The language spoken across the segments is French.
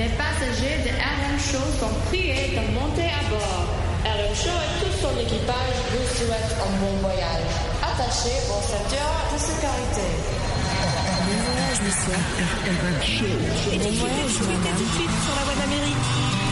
Les passagers de RM Show sont priés de monter à bord. RM Show et tout son équipage vous souhaitent un bon voyage. Attachez vos ceintures de sécurité. Bon voyage, monsieur. RM Show. Bon voyage, madame. Tout de suite sur la voie d'Amérique.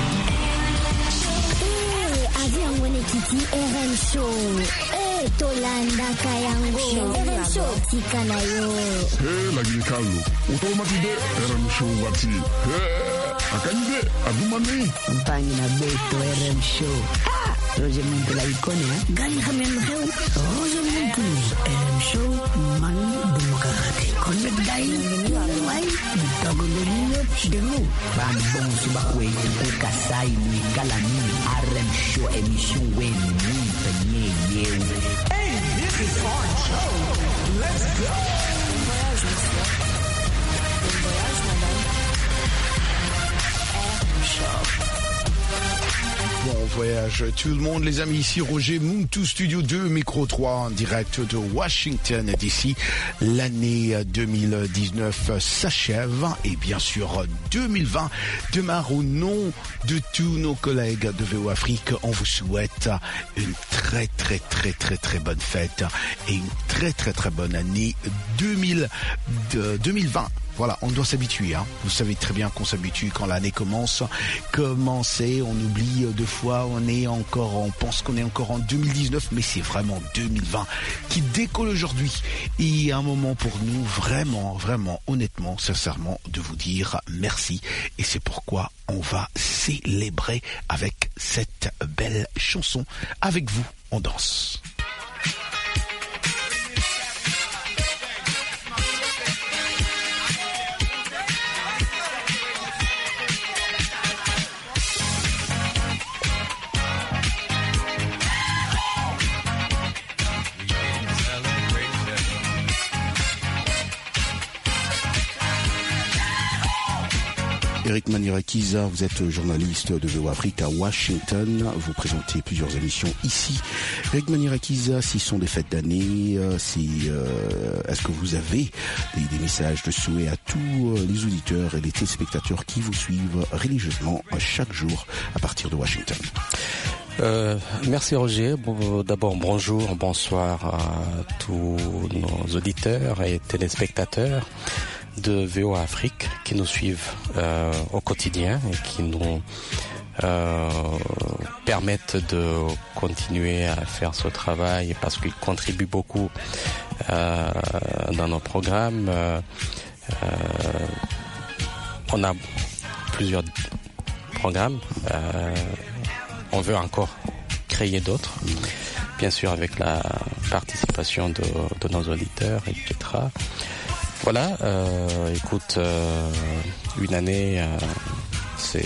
Avion Wenekiti RM Show. Tolanda Kayango. RM Show Tikanayo. Lagi Carlo. Automatique RM Show Wati. Akanyide Adumani. Mpani na Beto RM Show. Roger Muntu la ikone Gali Hamem Heu. Roger Muntu RM Show Manu Demokrate. Konnet Dai Wai Bitagolonyo Demu Ban Bon Subakwe Kasai Ni Galani RM Show émission Wen Ni Penye Yeu. Hey, this is our show. Let's go. Bon voyage, monsieur. Bon voyage, madame. RM Show. Bon voyage tout le monde les amis, ici Roger Muntu Studio 2, micro 3 en direct de Washington DC. L'année 2019 s'achève et bien sûr 2020 démarre. Au nom de tous nos collègues de VO Afrique, on vous souhaite une très bonne fête et une très bonne année 2020. Voilà, on doit s'habituer. Vous savez très bien qu'on s'habitue quand l'année commence. Commencer, on oublie deux fois, on pense qu'on est encore en 2019, mais c'est vraiment 2020 qui décolle aujourd'hui. Et il y a un moment pour nous, vraiment, honnêtement, sincèrement, de vous dire merci. Et c'est pourquoi on va célébrer avec cette belle chanson. Avec vous, on danse. Eric Manirakiza, vous êtes journaliste de VO Afrique à Washington. Vous présentez plusieurs émissions ici. Eric Manirakiza, s'ils sont des fêtes d'année, est-ce que vous avez des messages de souhait à tous les auditeurs et les téléspectateurs qui vous suivent religieusement chaque jour à partir de Washington? Merci Roger. D'abord bonjour, bonsoir à tous nos auditeurs et téléspectateurs de VO Afrique qui nous suivent au quotidien et qui nous permettent de continuer à faire ce travail parce qu'ils contribuent beaucoup dans nos programmes. On a plusieurs programmes. On veut encore créer d'autres, bien sûr avec la participation de nos auditeurs, etc. Voilà, écoute, une année, c'est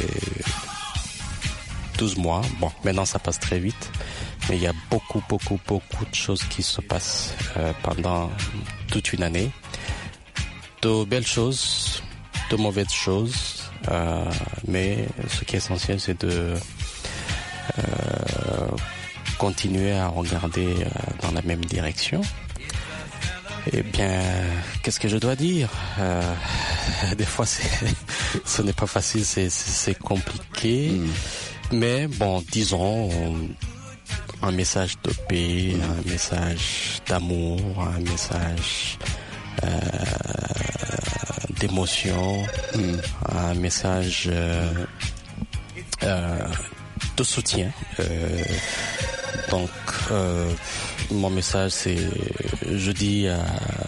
12 mois. Bon, maintenant ça passe très vite, mais il y a beaucoup de choses qui se passent pendant toute une année. De belles choses, de mauvaises choses, mais ce qui est essentiel, c'est de continuer à regarder dans la même direction. Eh bien, qu'est-ce que je dois dire? Des fois, ce n'est pas facile, c'est compliqué. Mais bon, disons, un message de paix, un message d'amour, un message d'émotion, un message de soutien. Donc, mon message, c'est, je dis à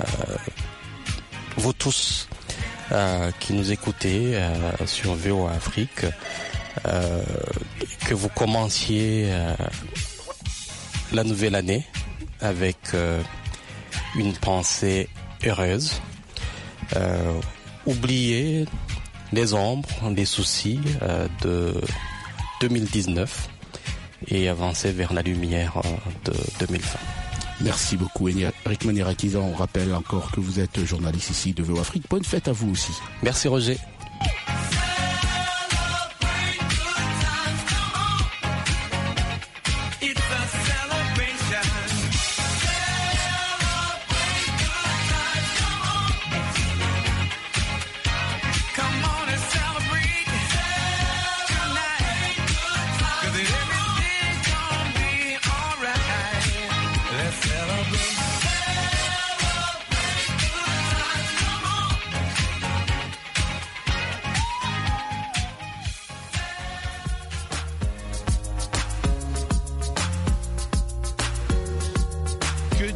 vous tous qui nous écoutez sur VO Afrique, que vous commenciez la nouvelle année avec une pensée heureuse. Oubliez les ombres, les soucis de 2019 et avancer vers la lumière de 2020. Merci beaucoup Eric Manirakiza. On rappelle encore que vous êtes journaliste ici de VO Afrique. Bonne fête à vous aussi. Merci Roger. Come on and celebrate.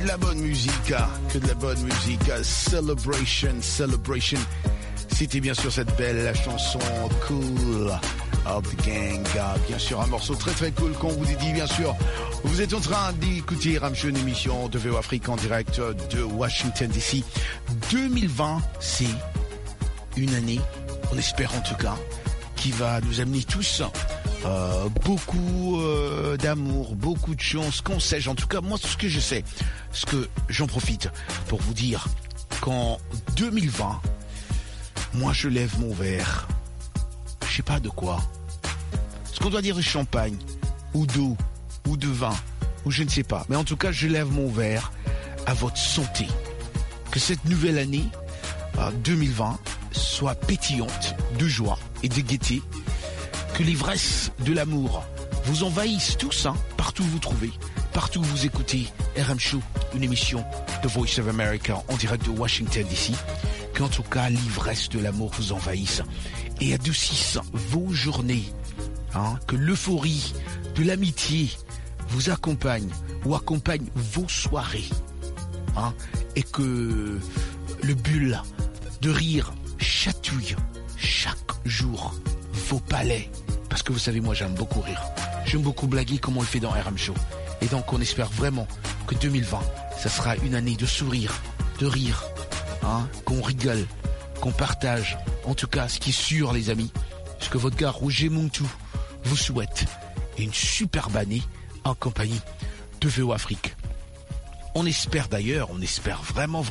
la bonne musique, que de la bonne musique. Celebration. C'était bien sûr cette belle chanson Cool of the Gang. Bien sûr, un morceau très très cool qu'on vous dit, bien sûr. Vous êtes en train d'écouter Eram Show, une émission de VO Afrique en direct de Washington DC. 2020, c'est une année, on espère en tout cas, qui va nous amener tous beaucoup d'amour, beaucoup de chance, qu'on sait. En tout cas, moi, ce que je sais, ce que j'en profite pour vous dire qu'en 2020, moi, je lève mon verre. Je sais pas de quoi. Ce qu'on doit dire de champagne, ou d'eau, ou de vin, ou je ne sais pas. Mais en tout cas, je lève mon verre à votre santé. Que cette nouvelle année, 2020, soit pétillante de joie et de gaieté. Que l'ivresse de l'amour vous envahisse tous, partout où vous trouvez, partout où vous écoutez Eram Show, une émission de Voice of America en direct de Washington DC. Qu'en tout cas, l'ivresse de l'amour vous envahisse et adoucisse vos journées. Que l'euphorie de l'amitié vous accompagne ou accompagne vos soirées. Et que le bulle de rire chatouille chaque jour vos palais. Parce que vous savez, moi j'aime beaucoup rire. J'aime beaucoup blaguer comme on le fait dans Eram Show. Et donc on espère vraiment que 2020, ça sera une année de sourire, de rire, qu'on rigole, qu'on partage. En tout cas, ce qui est sûr, les amis, c'est que votre gars Roger Montou vous souhaite une superbe année en compagnie de VO Afrique. On espère vraiment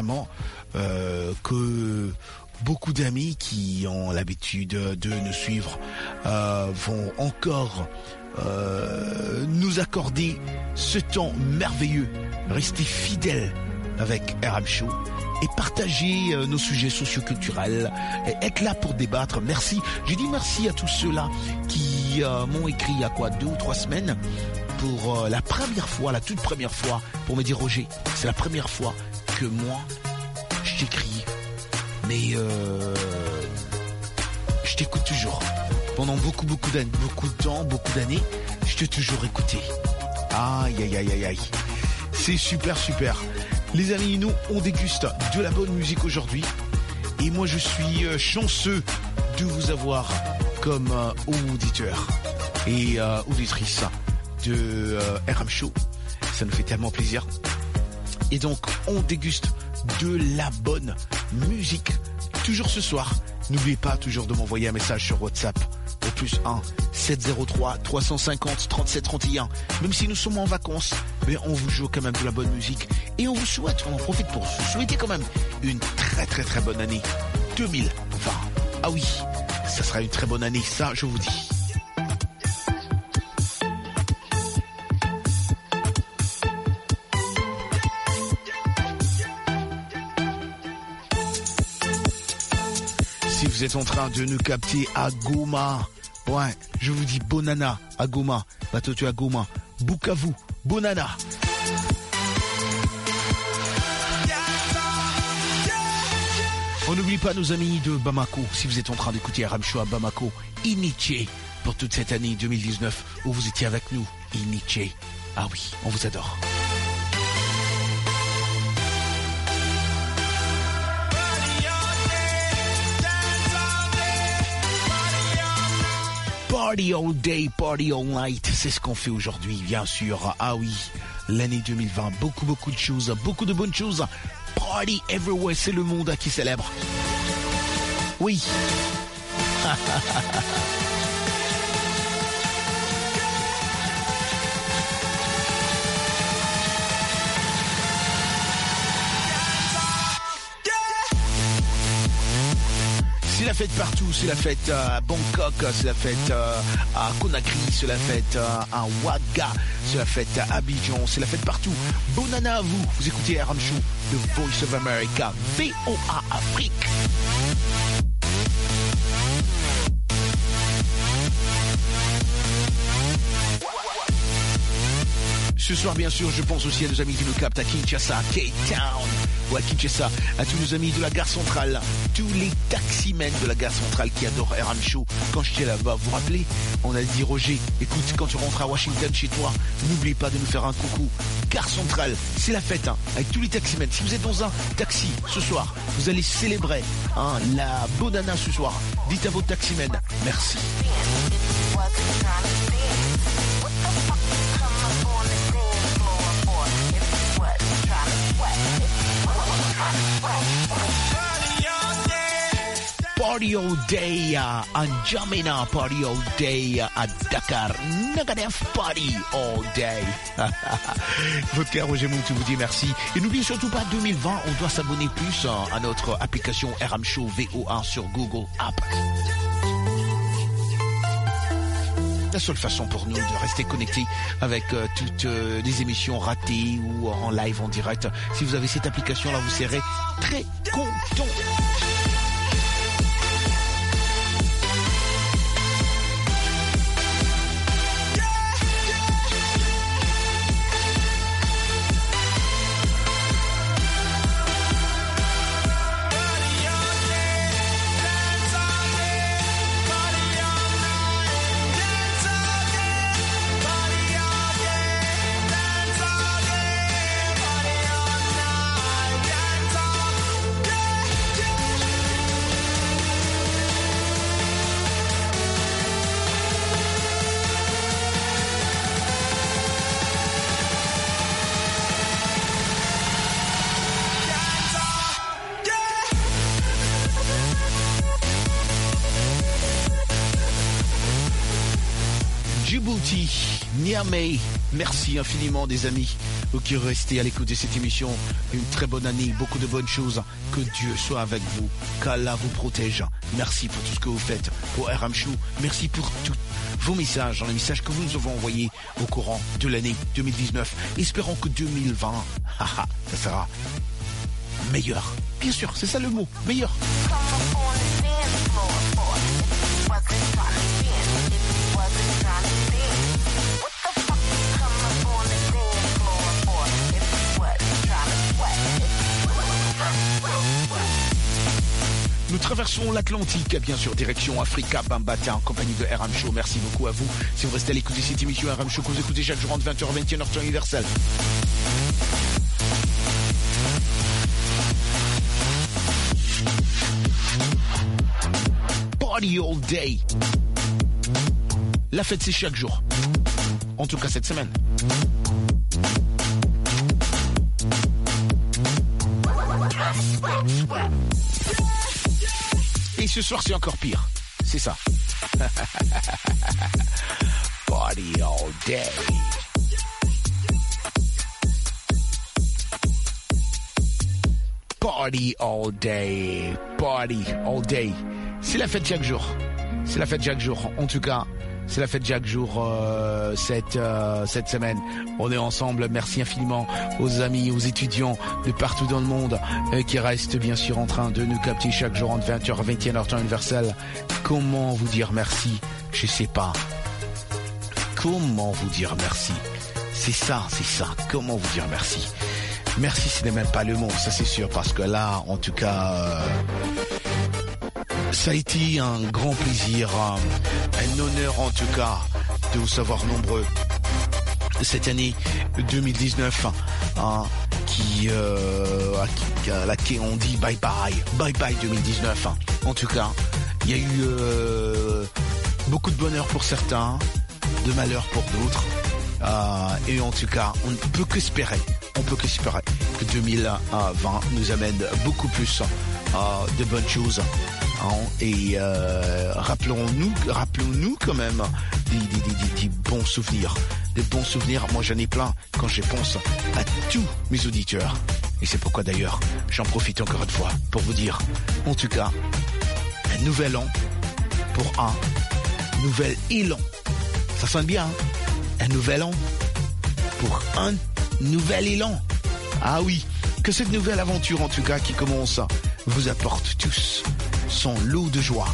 que beaucoup d'amis qui ont l'habitude de nous suivre vont encore nous accorder ce temps merveilleux, rester fidèles avec Eram Show et partager nos sujets socioculturels et être là pour débattre. Merci. J'ai dit merci à tous ceux-là qui m'ont écrit il y a 2 ou 3 semaines pour la toute première fois, pour me dire Roger, c'est la première fois que moi je t'écris, mais je t'écoute toujours. Pendant beaucoup de temps, beaucoup d'années, je t'ai toujours écouté. Aïe. C'est super. Les amis, nous, on déguste de la bonne musique aujourd'hui. Et moi, je suis chanceux de vous avoir comme auditeur et auditrice de Eram Show. Ça nous fait tellement plaisir. Et donc, on déguste de la bonne musique. Toujours ce soir, n'oubliez pas toujours de m'envoyer un message sur WhatsApp au +1 703 350 37 31. Même si nous sommes en vacances, mais on vous joue quand même de la bonne musique. Et on vous souhaite, on en profite pour vous souhaiter quand même une très bonne année 2020. Ah oui, ça sera une très bonne année, ça je vous dis. Si vous êtes en train de nous capter à Goma, ouais, je vous dis Bonana à Goma, Batotu à Goma, Bukavu, Bonana. On n'oublie pas nos amis de Bamako, si vous êtes en train d'écouter Eram Show à Bamako, Iniché, pour toute cette année 2019 où vous étiez avec nous, Iniché. Ah oui, on vous adore. Party all day, party all night, c'est ce qu'on fait aujourd'hui, bien sûr. Ah oui, l'année 2020, beaucoup de choses, beaucoup de bonnes choses. Party everywhere, c'est le monde qui célèbre. Oui. C'est la fête partout, c'est la fête à Bangkok, c'est la fête à Conakry, c'est la fête à Ouaga, c'est la fête à Abidjan, c'est la fête partout. Bonne année à vous, vous écoutez Eram Show de Voice of America, VOA Afrique. ce soir, bien sûr, je pense aussi à nos amis qui nous captent à Kinshasa, Cape Town, ou à Kinshasa, à tous nos amis de la gare centrale, tous les taximens de la gare centrale qui adorent RM Show. Quand j'étais là-bas, vous vous rappelez, on a dit Roger, écoute, quand tu rentres à Washington chez toi, n'oublie pas de nous faire un coucou. Gare centrale, c'est la fête, hein, avec tous les taximens. Si vous êtes dans un taxi ce soir, vous allez célébrer la bonana ce soir. Dites à vos taximens, merci. Party all day à N'Djamena, party all day à Dakar, Nagadef party all day. Votre cœur, Roger Montou vous dit merci. Et n'oubliez surtout pas, 2020, on doit s'abonner plus à notre application RM Show VOA sur Google App. La seule façon pour nous de rester connectés avec toutes les émissions ratées ou en live, en direct. Si vous avez cette application-là, vous serez très content. Niamey, merci infiniment des amis qui restent à l'écoute de cette émission. Une très bonne année, beaucoup de bonnes choses. Que Dieu soit avec vous, qu'Allah vous protège. Merci pour tout ce que vous faites pour RM Show. Merci pour tous vos messages, les messages que vous nous avez envoyés au courant de l'année 2019. Espérons que 2020, ça sera meilleur. Bien sûr, c'est ça le mot, meilleur. Nous traversons l'Atlantique, bien sûr, direction Africa Bambata, en compagnie de RM Show. Merci beaucoup à vous. Si vous restez à l'écoute de cette émission RM Show, que vous écoutez chaque jour entre 20h et 21h temps universel. Party all day. La fête, c'est chaque jour. En tout cas, cette semaine. Et ce soir, c'est encore pire. C'est ça. Party all day. Party all day. Party all day. C'est la fête chaque jour. C'est la fête chaque jour. En tout cas, c'est la fête chaque jour cette semaine. On est ensemble. Merci infiniment aux amis, aux étudiants de partout dans le monde qui restent bien sûr en train de nous capter chaque jour entre 20h et 21h temps universel. Comment vous dire merci? Je sais pas. Comment vous dire merci? C'est ça. Comment vous dire merci? Merci, ce n'est même pas le mot, ça c'est sûr, parce que là, en tout cas, ça a été un grand plaisir, un honneur en tout cas, de vous savoir nombreux cette année 2019, à laquelle on dit bye bye 2019. En tout cas, il y a eu beaucoup de bonheur pour certains, de malheur pour d'autres, et en tout cas, on ne peut qu'espérer que 2020 nous amène beaucoup plus de bonnes choses. Et rappelons-nous quand même des bons souvenirs. Des bons souvenirs, moi j'en ai plein quand je pense à tous mes auditeurs. Et c'est pourquoi d'ailleurs, j'en profite encore une fois pour vous dire, en tout cas, un nouvel an pour un nouvel élan. Ça sonne bien, hein? Un nouvel an pour un nouvel élan. Ah oui, que cette nouvelle aventure en tout cas qui commence vous apporte tous son lot de joie,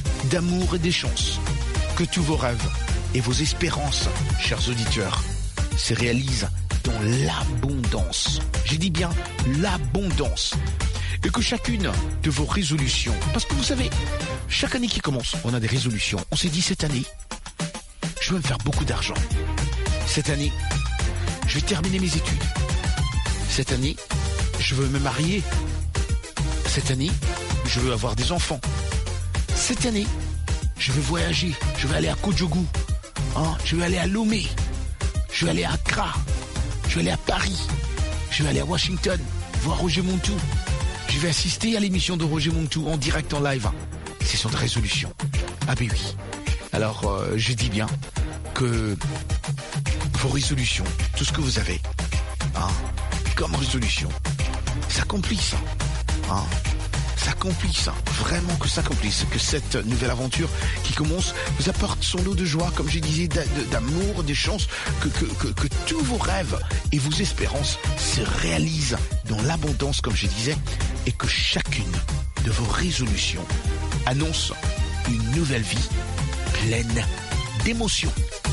d'amour et des chances. Que tous vos rêves et vos espérances, chers auditeurs, se réalise dans l'abondance. J'ai dit bien l'abondance. Et que chacune de vos résolutions, parce que vous savez, chaque année qui commence, on a des résolutions. On s'est dit cette année, je veux me faire beaucoup d'argent. Cette année, je vais terminer mes études. Cette année, je veux me marier. Cette année, je veux avoir des enfants. Cette année, je veux voyager. Je vais aller à Kodjougou. Je vais aller à Lomé. Je vais aller à Accra. Je vais aller à Paris. Je vais aller à Washington, voir Roger Montou. Je vais assister à l'émission de Roger Montou en direct, en live. C'est son résolution. Ah ben oui. Alors, je dis bien que vos résolutions, tout ce que vous avez, comme résolution, s'accomplissent. S'accomplissent. Vraiment que s'accomplissent. Que cette nouvelle aventure qui commence vous apporte son lot de joie, comme je disais, d'amour, des chances, que tous vos rêves et vos espérances se réalisent dans l'abondance, comme je disais, et que chacune de vos résolutions annonce une nouvelle vie pleine d'émotions.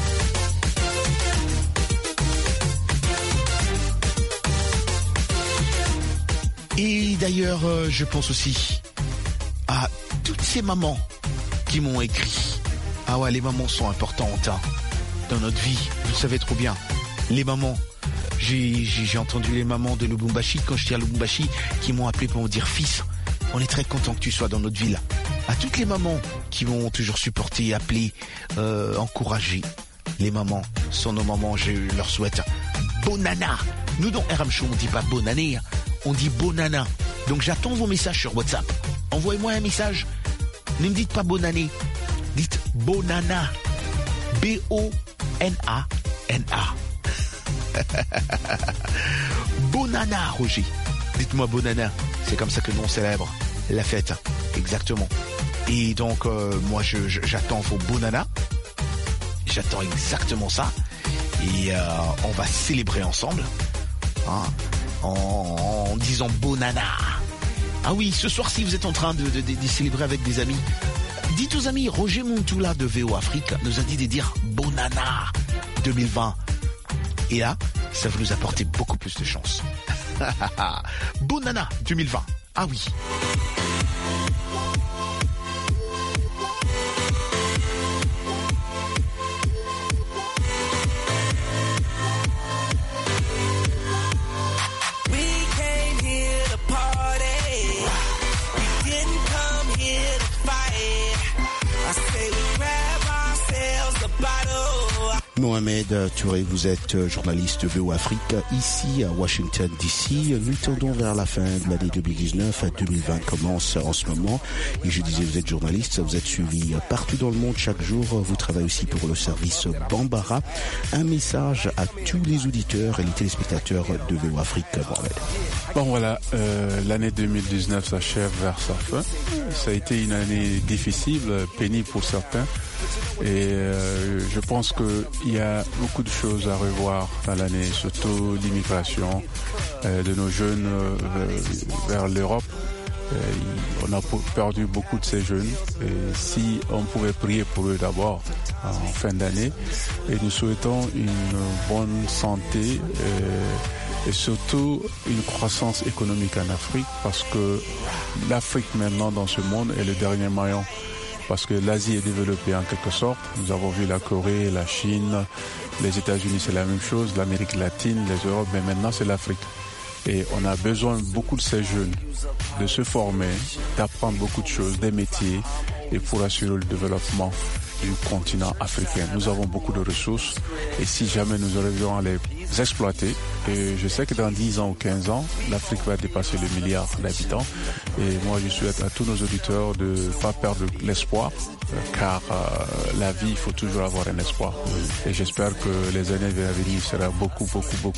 Et d'ailleurs, je pense aussi à toutes ces mamans qui m'ont écrit. Ah ouais, les mamans sont importantes dans notre vie. Vous le savez trop bien. Les mamans. J'ai entendu les mamans de Lubumbashi, quand j'étais à Lubumbashi, qui m'ont appelé pour me dire « Fils, on est très content que tu sois dans notre ville. » À toutes les mamans qui m'ont toujours supporté, appelé, encouragé. Les mamans sont nos mamans, je leur souhaite bonne année. Nous dans RM Show, on ne dit pas bonne année, on dit bonne année. Donc j'attends vos messages sur WhatsApp. Envoyez-moi un message. Ne me dites pas bonne année. Dites bonne année. B-O-N-A-N-A. Bonana, Roger. Dites-moi bonana. C'est comme ça que nous on célèbre la fête. Exactement. Et donc, moi, j'attends vos bonana. J'attends exactement ça. Et on va célébrer ensemble. En disant bonana. Ah oui, ce soir-ci, vous êtes en train de célébrer avec des amis. Dites aux amis, Roger Montoula de VO Afrique nous a dit de dire bonana 2020. Et là, ça va nous apporter beaucoup plus de chance. Bonana 2020. Ah oui. Mohamed Touré, vous êtes journaliste VO Afrique ici à Washington DC. Nous tendons vers la fin de l'année 2019. 2020 commence en ce moment. Et je disais, vous êtes journaliste, vous êtes suivi partout dans le monde chaque jour. Vous travaillez aussi pour le service Bambara. Un message à tous les auditeurs et les téléspectateurs de VO Afrique, Mohamed. Bon voilà, l'année 2019 s'achève vers sa fin. Ça a été une année difficile, pénible pour certains. Et je pense qu'il y a beaucoup de choses à revoir dans l'année, surtout l'immigration de nos jeunes vers l'Europe. On a perdu beaucoup de ces jeunes. Et si on pouvait prier pour eux d'abord en fin d'année, et nous souhaitons une bonne santé et surtout une croissance économique en Afrique, parce que l'Afrique maintenant dans ce monde est le dernier maillon. Parce que l'Asie est développée en quelque sorte. Nous avons vu la Corée, la Chine, les États-Unis, c'est la même chose, l'Amérique latine, les Europes, mais maintenant c'est l'Afrique. Et on a besoin beaucoup de ces jeunes de se former, d'apprendre beaucoup de choses, des métiers, et pour assurer le développement du continent africain. Nous avons beaucoup de ressources, et si jamais nous arrivions à les exploiter, et je sais que dans 10 ans ou 15 ans, l'Afrique va dépasser le milliard d'habitants, et moi je souhaite à tous nos auditeurs de ne pas perdre l'espoir, car la vie, il faut toujours avoir un espoir. Et j'espère que les années à venir seront beaucoup,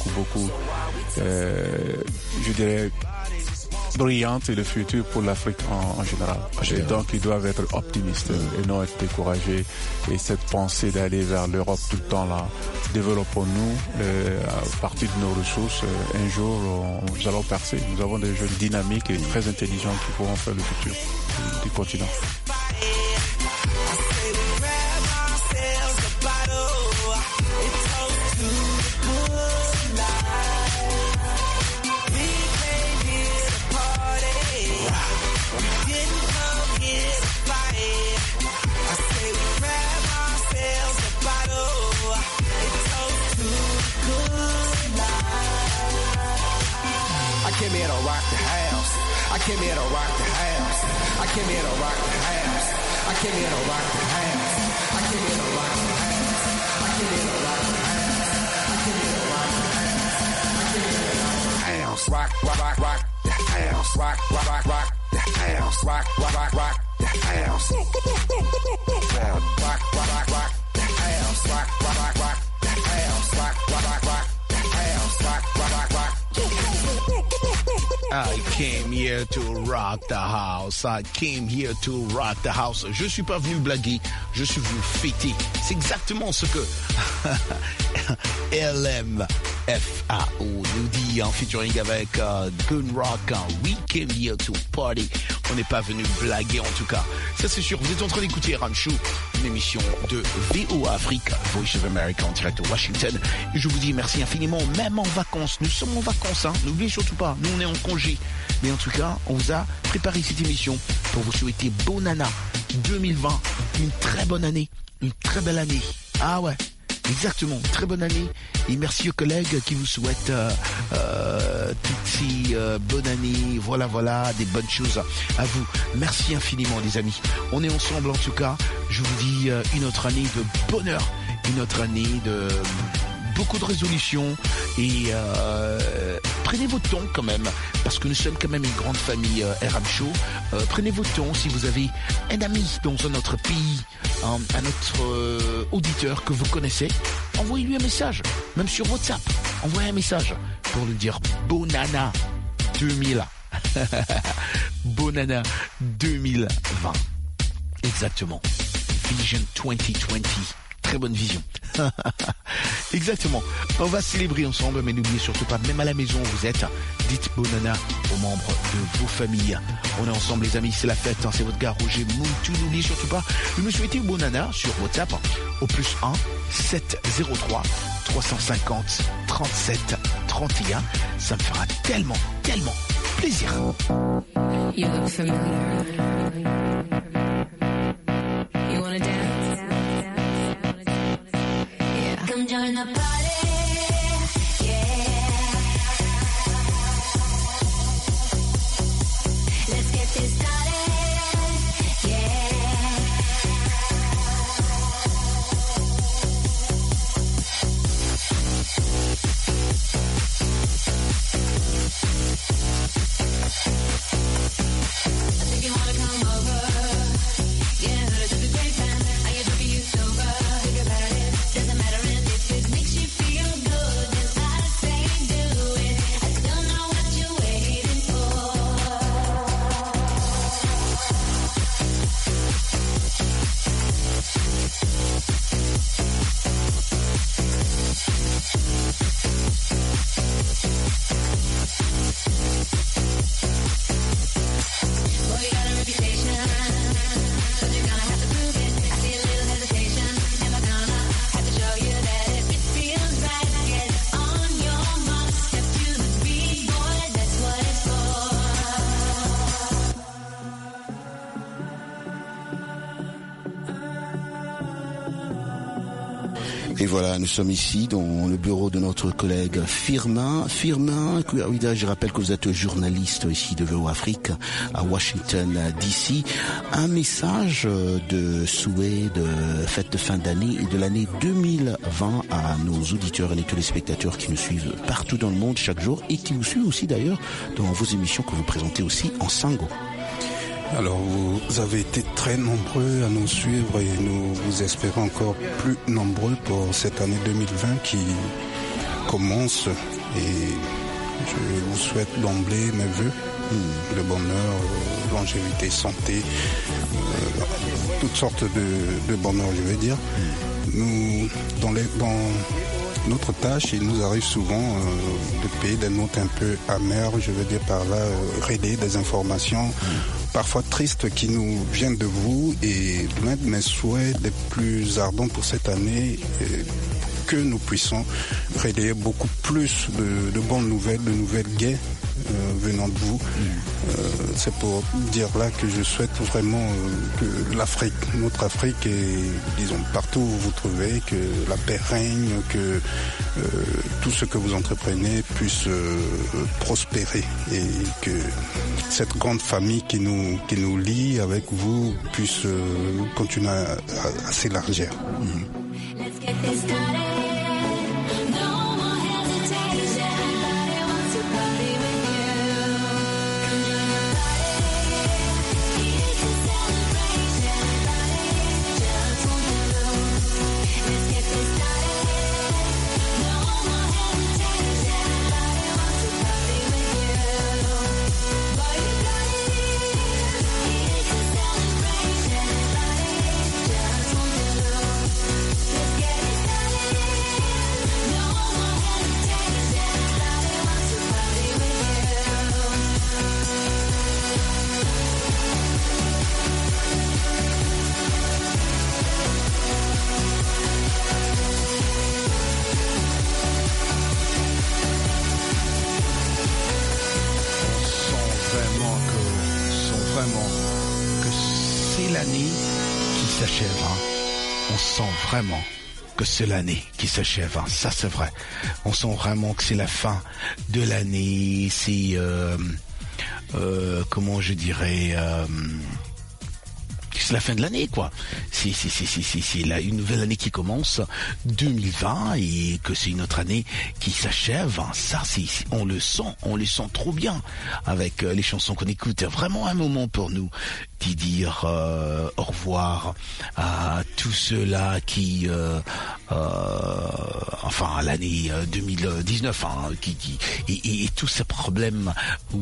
je dirais, brillante, et le futur pour l'Afrique en général. Et donc ils doivent être optimistes et non être découragés. Et cette pensée d'aller vers l'Europe tout le temps là, développons-nous à partir de nos ressources. Un jour, nous allons percer. Nous avons des jeunes dynamiques et très intelligents qui pourront faire le futur du continent. came here to rock the house. I came here to rock the house. I came here to rock the house. I came here to rock the house. I came here to rock the house. I came here to rock the house. I came here to rock the house. Rock, rock, rock, rock the house. Rock, rock, rock, rock the house. Rock, rock, rock, rock the house. Rock, rock, rock, rock the house. Rock, rock, rock, rock the house. Rock, rock, rock, rock the house. Rock, rock, rock, rock. I came here to rock the house. I came here to rock the house. Je suis pas venu blaguer, je suis venu fêter. C'est exactement ce que LMFAO nous dit en featuring avec Gun Rock. We came here to party. On n'est pas venu blaguer en tout cas. Ça c'est sûr. Vous êtes en train d'écouter Ram Show, une émission de VOA Afrique, Voice of America en direct de Washington. Et je vous dis merci infiniment, même en vacances. Nous sommes en vacances, hein. N'oubliez surtout pas, nous on est en congé. Mais en tout cas, on vous a préparé cette émission pour vous souhaiter bonne année 2020. Une très bonne année, une très belle année. Ah ouais, exactement, très bonne année. Et merci aux collègues qui vous souhaitent toutes ces bonnes années. Voilà, des bonnes choses à vous. Merci infiniment les amis. On est ensemble en tout cas. Je vous dis une autre année de bonheur, une autre année de beaucoup de résolutions et prenez votre temps quand même parce que nous sommes quand même une grande famille RM Show. Prenez votre temps si vous avez un ami dans un autre pays, un autre auditeur que vous connaissez, envoyez-lui un message, même sur WhatsApp. Envoyez un message pour lui dire bonne année 2000. Bonne année 2020. Exactement. Vision 2020. Très bonne vision. Exactement. On va célébrer ensemble, mais n'oubliez surtout pas, même à la maison où vous êtes, dites bonne année aux membres de vos familles. On est ensemble les amis, c'est la fête, hein, c'est votre gars Roger Moutou. N'oubliez surtout pas de me souhaiter bonne année sur WhatsApp au +1 703 350 37 31. Ça me fera tellement plaisir. You look familiar. You wanna dance? Come join the party, yeah. Let's get this started, yeah. I think you wanna come over, yeah, heard it's a great time. Are you drinking, you sober? Think about it, doesn't matter. Et voilà, nous sommes ici dans le bureau de notre collègue Firmin, je rappelle que vous êtes journaliste ici de VOA Afrique à Washington DC. Un message de souhait de fête de fin d'année et de l'année 2020 à nos auditeurs et les téléspectateurs qui nous suivent partout dans le monde chaque jour et qui vous suivent aussi d'ailleurs dans vos émissions que vous présentez aussi en Sango. Alors, vous avez été très nombreux à nous suivre et nous vous espérons encore plus nombreux pour cette année 2020 qui commence. Et je vous souhaite d'emblée mes vœux, de bonheur, longévité, santé, toutes sortes de bonheur, je vais dire. Nous, dans notre tâche, il nous arrive souvent de payer des notes un peu amères, je veux dire par là, relayer des informations parfois tristes qui nous viennent de vous, et l'un de mes souhaits les plus ardents pour cette année que nous puissions relayer beaucoup plus de bonnes nouvelles, de nouvelles gaies venant de vous. C'est pour dire là que je souhaite vraiment que l'Afrique, notre Afrique, et disons partout où vous vous trouvez, que la paix règne, que tout ce que vous entreprenez puisse prospérer et que cette grande famille qui nous lie avec vous puisse continuer à s'élargir. Let's get this started. No more hesitation. Everybody wants to party with you. Come join the party. It's a celebration. Everybody just want to lose. Let's get this started. No more hesitation. Everybody wants to party with you. Boy, you got it. It's a celebration. Everybody just want to lose. Let's get it started. No more hesitation. Everybody wants to party with you. Sent vraiment que c'est l'année qui s'achève. On sent vraiment que c'est l'année qui s'achève. Ça, c'est vrai. On sent vraiment que c'est la fin de l'année. C'est comment je dirais. C'est la fin de l'année, quoi. C'est une nouvelle année qui commence, 2020, et que c'est une autre année qui s'achève. Ça, on le sent trop bien avec les chansons qu'on écoute. Vraiment un moment pour nous d'y dire au revoir à tous ceux-là qui, enfin, à l'année 2019, et tous ces problèmes où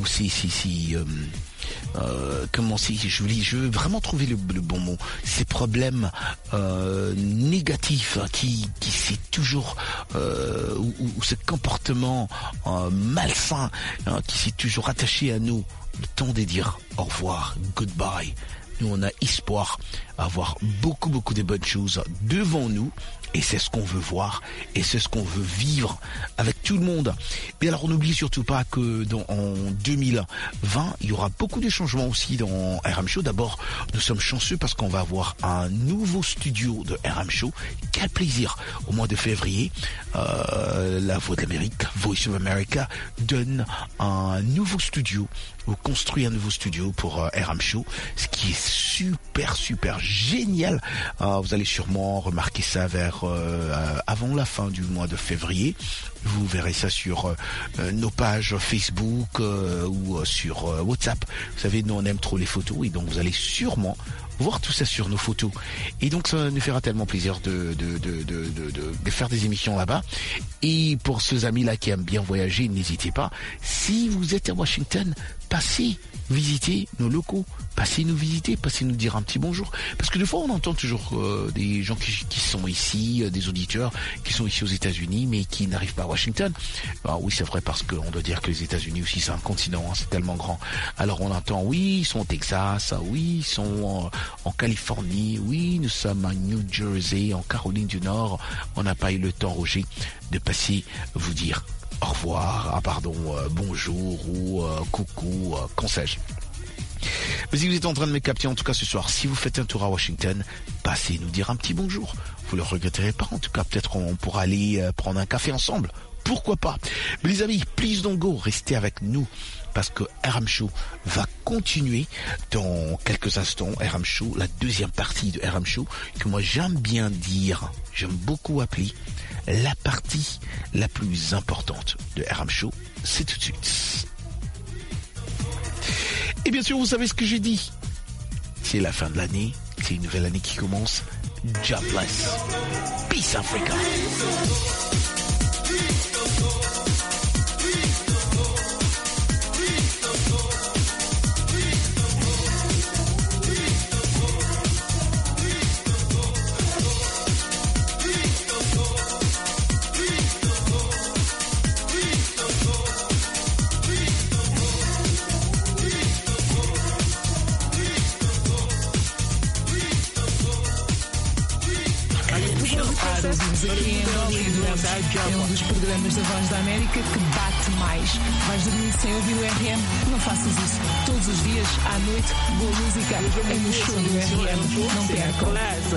comment c'est, je veux vraiment trouver le bon mot, ces problèmes négatifs qui c'est toujours ou ce comportement malsain qui s'est toujours attaché à nous. Le temps de dire au revoir, goodbye. Nous, on a espoir à avoir beaucoup de bonnes choses devant nous, et c'est ce qu'on veut voir et c'est ce qu'on veut vivre avec tout le monde. Et alors, on n'oublie surtout pas que en 2020, il y aura beaucoup de changements aussi dans RM Show. D'abord, nous sommes chanceux parce qu'on va avoir un nouveau studio de RM Show. Quel plaisir! Au mois de février, la Voix de l'Amérique, Voice of America, donne un nouveau studio, ou construit un nouveau studio pour RM Show, ce qui est super génial. Vous allez sûrement remarquer ça vers avant la fin du mois de février. Vous verrez ça sur nos pages Facebook ou sur WhatsApp. Vous savez, nous on aime trop les photos, et donc vous allez sûrement voir tout ça sur nos photos. Et donc ça nous fera tellement plaisir de faire des émissions là-bas. Et pour ceux amis-là qui aiment bien voyager, n'hésitez pas. Si vous êtes à Washington, passez visiter nos locaux. Passez nous visiter, passez nous dire un petit bonjour. Parce que des fois, on entend toujours des gens qui sont ici, des auditeurs qui sont ici aux États-Unis, mais qui n'arrivent pas à Washington. Alors, oui, c'est vrai, parce qu'on doit dire que les États-Unis aussi, c'est un continent, c'est tellement grand. Alors, on entend, oui, ils sont au Texas, oui, ils sont en Californie, oui, nous sommes à New Jersey, en Caroline du Nord. On n'a pas eu le temps, Roger, de passer vous dire au revoir, bonjour ou coucou, qu'en sais-je. Mais si vous êtes en train de me capter, en tout cas ce soir, si vous faites un tour à Washington, passez nous dire un petit bonjour. Vous ne le regretterez pas, en tout cas peut-être on pourra aller prendre un café ensemble. Pourquoi pas? Mais les amis, please don't go, restez avec nous, parce que RM Show va continuer dans quelques instants. RM Show, la deuxième partie de RM Show, que moi j'aime bien dire, j'aime beaucoup appeler la partie la plus importante de RM Show. C'est tout de suite. Et bien sûr, vous savez ce que j'ai dit. C'est la fin de l'année, c'est une nouvelle année qui commence. God bless. Peace Africa. Show. estar ouvindo aqui em Hollywood. É um dos programas da Voz da América que bate mais. Vais dormir sem ouvir o RM? Não faças isso. Todos os dias, à noite, boa música é no show do RM. Não percam.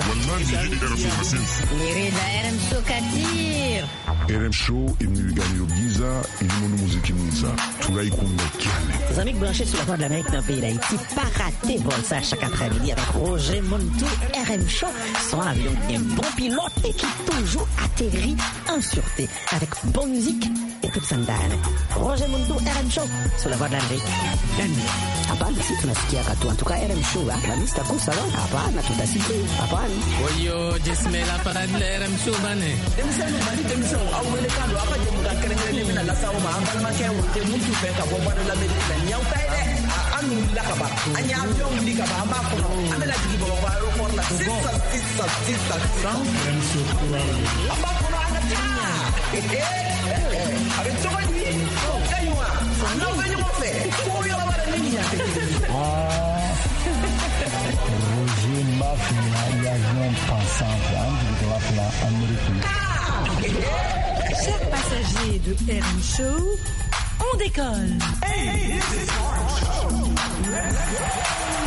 Querida RM Show Kadir. RM Show imnigani Giza ilimono muziki mwiza tugaikunda cyane. Les amis branchés sur la voix de l'Amérique dans le pays d'Haïti, pas rater Bolsa chaque après-midi avec Roger Montou. RM Show, son avion qui est un bon pilote et qui toujours atterrit en sûreté avec bonne musique et toute sandane. Roger Montou, RM Show, sur la voix de l'Amérique. Hapana, si tunasikia katu. En tout cas, RM Show, Atlanta kusa lo. Hapana, tutasikia. Hapana. Oyo, jismela para RM Show bane. Demisano bali demisano awele kando akaje mukakerengere mina la sawo ma ambal ma kewo te mutu fe ka bomba de la medina nyaw tay de anu la ka ba anya avion li ka ba ma ko amela jigi bo ba ro for la sista RM Show amba ko ana tinya avec toi lui kaywa non venez mo fe ko yo la bara niña Roger Mafia y avion passant de la Amérique. Chers passagers de RM Show, on décolle. Hey, this is RM Show. Let's go.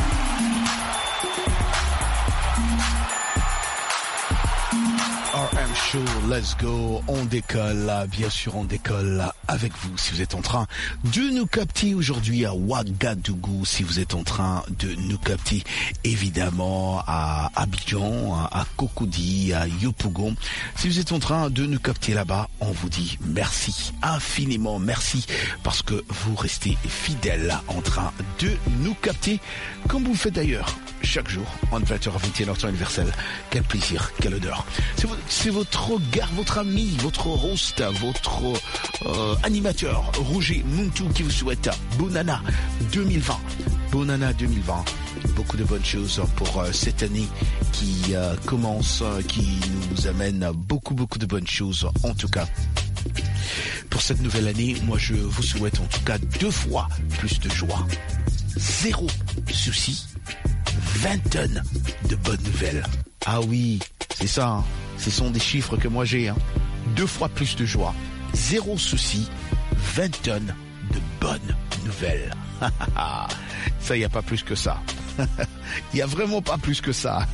RM Show, let's go, on décolle, bien sûr on décolle avec vous si vous êtes en train de nous capter aujourd'hui à Ouagadougou, si vous êtes en train de nous capter évidemment à Abidjan, à Cocody, à Yopougon, si vous êtes en train de nous capter là-bas, on vous dit merci, infiniment merci, parce que vous restez fidèles en train de nous capter, comme vous le faites d'ailleurs chaque jour, en 20h à 21h temps universel. Quel plaisir, quelle odeur. C'est votre gars, votre ami, votre host, votre animateur, Roger Montou, qui vous souhaite bonne année 2020. Bonne année 2020. Beaucoup de bonnes choses pour cette année qui commence, qui nous amène beaucoup de bonnes choses, en tout cas. Pour cette nouvelle année, moi je vous souhaite en tout cas 2 fois plus de joie. 0 soucis. 20 tonnes de bonnes nouvelles. Ah oui, c'est ça, hein. Ce sont des chiffres que moi j'ai. 2 fois plus de joie, 0 souci, 20 tonnes de bonnes nouvelles. Ça, il n'y a pas plus que ça. Il n'y a vraiment pas plus que ça.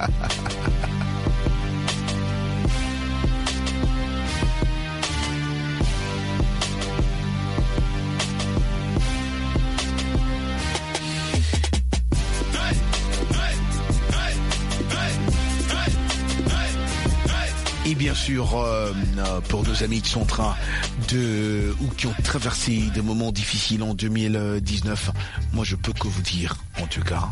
Et bien sûr, pour nos amis qui sont en train de, ou qui ont traversé des moments difficiles en 2019, moi je peux que vous dire, en tout cas,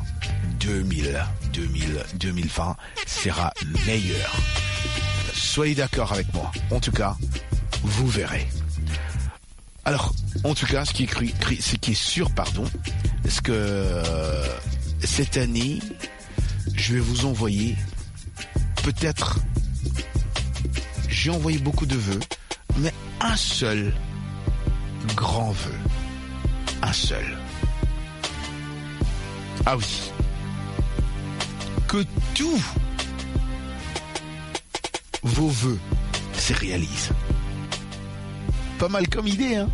2020 sera meilleur. Soyez d'accord avec moi. En tout cas, vous verrez. Alors, en tout cas, ce qui est sûr, est-ce que cette année, je vais vous envoyer peut-être. J'ai envoyé beaucoup de vœux, mais un seul grand vœu. Un seul. Ah oui. Que tous vos vœux se réalisent. Pas mal comme idée, hein?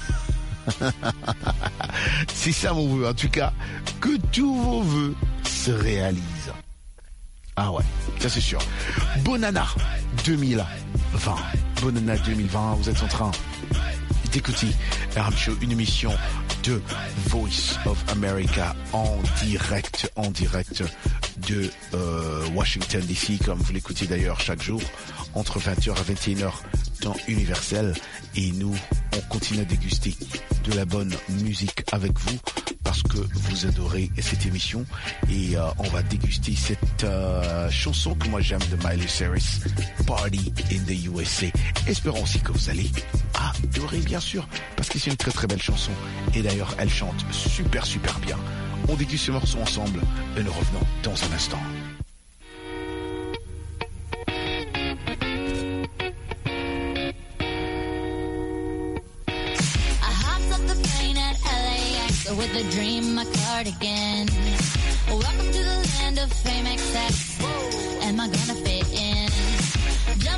C'est ça mon vœu, en tout cas. Que tous vos vœux se réalisent. Ah ouais, ça c'est sûr. Bonne année 2020. Bonne année 2020. Vous êtes en train d'écouter RM Show, une émission de Voice of America en direct de Washington DC, comme vous l'écoutez d'ailleurs chaque jour, entre 20h à 21h, temps universel. Et nous, on continue à déguster de la bonne musique avec vous, parce que vous adorez cette émission. Et on va déguster cette chanson que moi j'aime de Miley Cyrus, Party in the USA. Espérons aussi que vous allez adorer, bien sûr, parce que c'est une très très belle chanson. Et d'ailleurs, elle chante super bien. On déguste ce morceau ensemble et nous revenons dans un instant. With a dream, my cardigan. Welcome to the land of fame excess. Am I gonna fit in?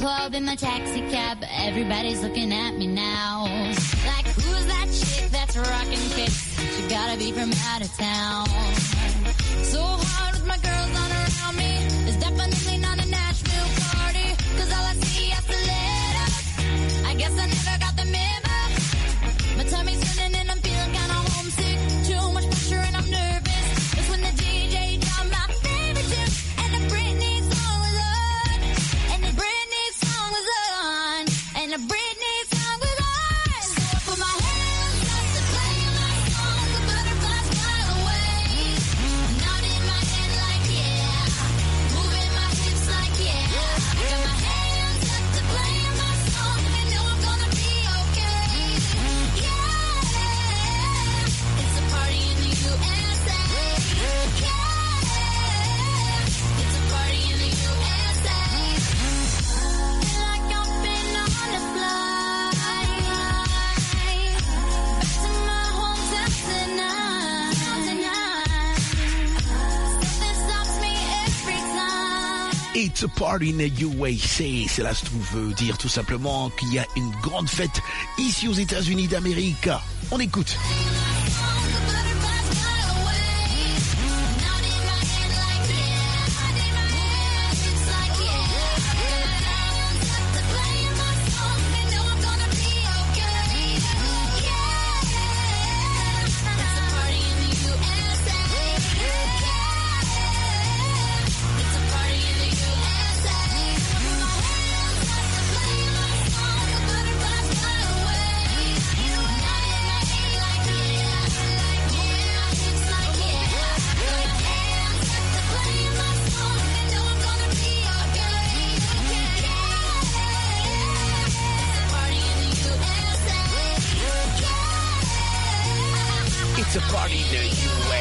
12 in my taxi cab, but everybody's looking at me now. Like, who's that chick that's rocking kicks? She gotta be from out of town. So hard with my girls on around me. It's definitely not a Nashville party, 'cause all I see is the letters. I guess I never got the memo. My tummy's turning and I'm feeling kinda homesick. Too much pressure and I'm nervous. It's when the DJ dropped my favorite tune, and the Britney song was on. And the Britney song was on. And the Britney song was on. So I put my hands up to play my song. The butterflies fly away. Nodding my head like yeah. Moving my hips like yeah. Got my hands up to play my song. And I know I'm gonna be okay. Yeah. It's a party in the USA. Yeah. It's a party in the USA. Feel like I've been on a flight back to my hometown tonight. Something stops me every time. It's a party in the USA. Cela se veut dire tout simplement qu'il y a une grande fête ici aux États-Unis d'Amérique. On écoute. It's a party in the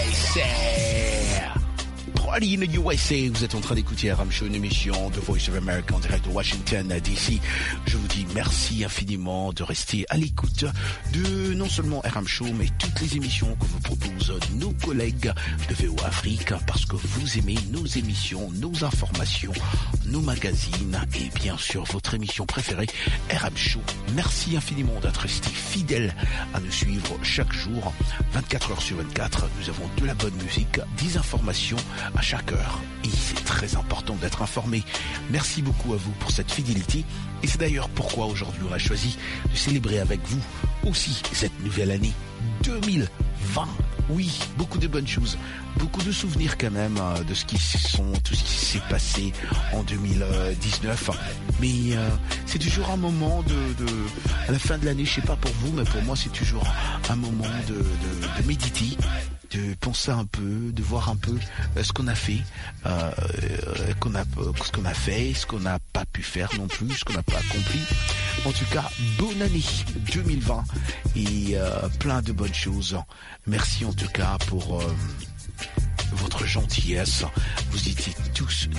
USA. Party in the USA. Vous êtes en train d'écouter RM Show, une émission de Voice of America en direct de Washington DC. Je vous dis merci infiniment de rester à l'écoute de non seulement RM Show, mais toutes les émissions que vous proposent nos collègues de VO Afrique, parce que vous aimez nos émissions, nos informations, nos magazines et bien sûr votre émission préférée, RM Show. Merci infiniment d'être resté fidèle à nous suivre chaque jour, 24 heures sur 24. Nous avons de la bonne musique, des informations à chaque heure. Et c'est très important d'être informé. Merci beaucoup à vous pour cette fidélité. Et c'est d'ailleurs pourquoi aujourd'hui on a choisi de célébrer avec vous aussi cette nouvelle année 2020. Oui, beaucoup de bonnes choses, beaucoup de souvenirs quand même de tout ce qui s'est passé en 2019. Mais c'est toujours un moment à la fin de l'année, je sais pas pour vous, mais pour moi c'est toujours un moment de méditer, de penser un peu, de voir un peu ce qu'on a fait, ce qu'on a fait, ce qu'on n'a pas pu faire non plus, ce qu'on n'a pas accompli. En tout cas, bonne année 2020 et plein de bonnes choses. Merci en tout cas pour votre gentillesse. Vous étiez tous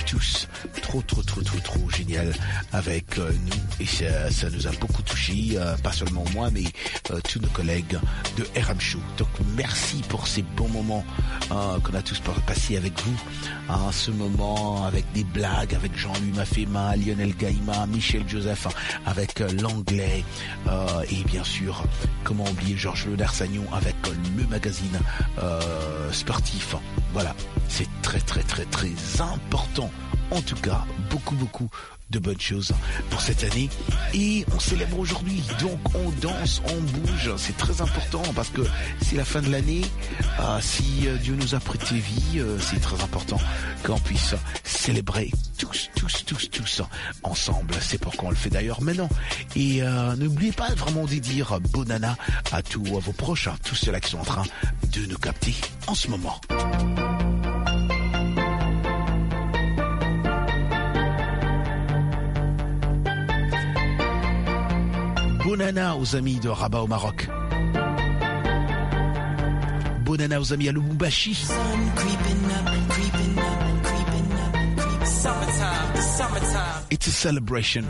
trop génial avec nous et ça nous a beaucoup touché, pas seulement moi mais tous nos collègues de RM Show. Donc merci pour ces bons moments qu'on a tous passé avec vous, ce moment avec des blagues avec Jean-Louis Mafema, Lionel Gaïma, Michel Joseph, avec l'anglais et bien sûr comment oublier Georges Le Darsagnon avec le magazine sportif. Voilà, c'est très important. En tout cas, beaucoup de bonnes choses pour cette année. Et on célèbre aujourd'hui, donc on danse, on bouge. C'est très important parce que c'est la fin de l'année. Si Dieu nous a prêté vie, c'est très important qu'on puisse célébrer tous ensemble. C'est pourquoi on le fait d'ailleurs maintenant. Et n'oubliez pas vraiment de dire bonne année à tous vos proches, tous ceux-là qui sont en train de nous capter en ce moment. Bonne année aux amis de Rabat au Maroc. Bonne année aux amis à Lubumbashi. It's a celebration.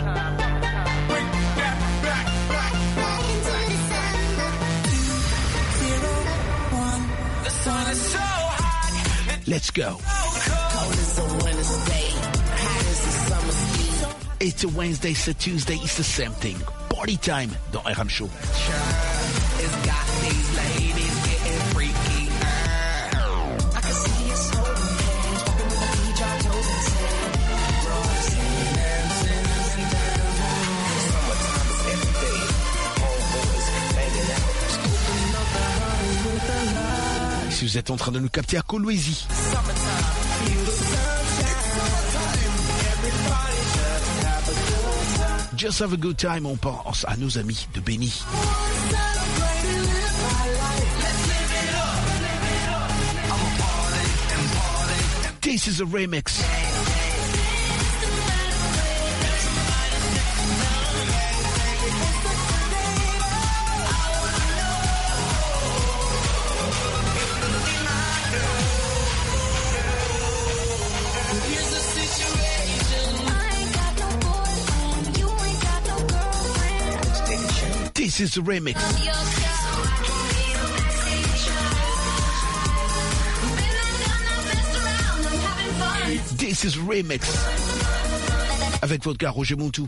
Let's go. It's a Wednesday, it's a Tuesday, it's the same thing. Party time dans RM Show. It's got these ladies getting freaky. I can see your soul hands walking with the beach, our toes and sand. Dancing and dancing. Summertime is every day. Homeboys hanging out. Scoping out the honey with the light. Si vous êtes en train de nous capter à Kolwezi, Summertime, feel the sunshine. Summertime, everybody just have a good time. Just have a good time, on pense à nos amis de Benny. This is a remix. Here's the situation. I ain't got no boyfriend. You ain't got no girlfriend. Let's take a chance. This is a remix. This is remix. Avec votre gars Roger Montou.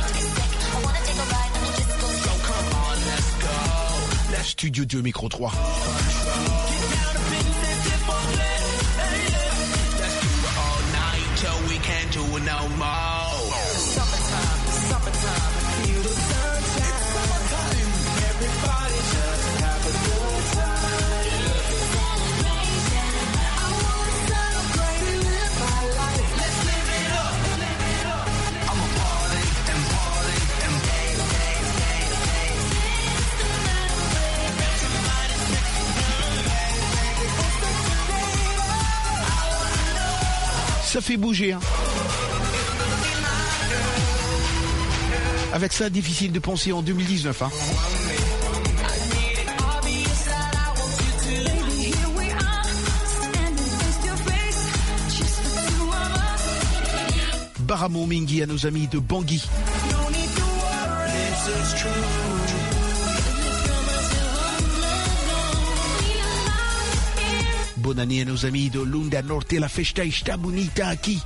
Studio 2, micro 3. All night till we can't do it no more. Summertime, summertime, feel the sunshine. It's summertime, everybody just have a good time. Celebration, I wanna celebrate and live my life. Let's live it up, live it up. I'ma party and party and dance, dance, dance, dance. Ça fait bouger, hein. Avec ça, difficile de penser en 2019, hein. Baramo Mingi à nos amis de Bangui. Bonne année à nos amis de Lunda Norte, la festa está bonita aquí.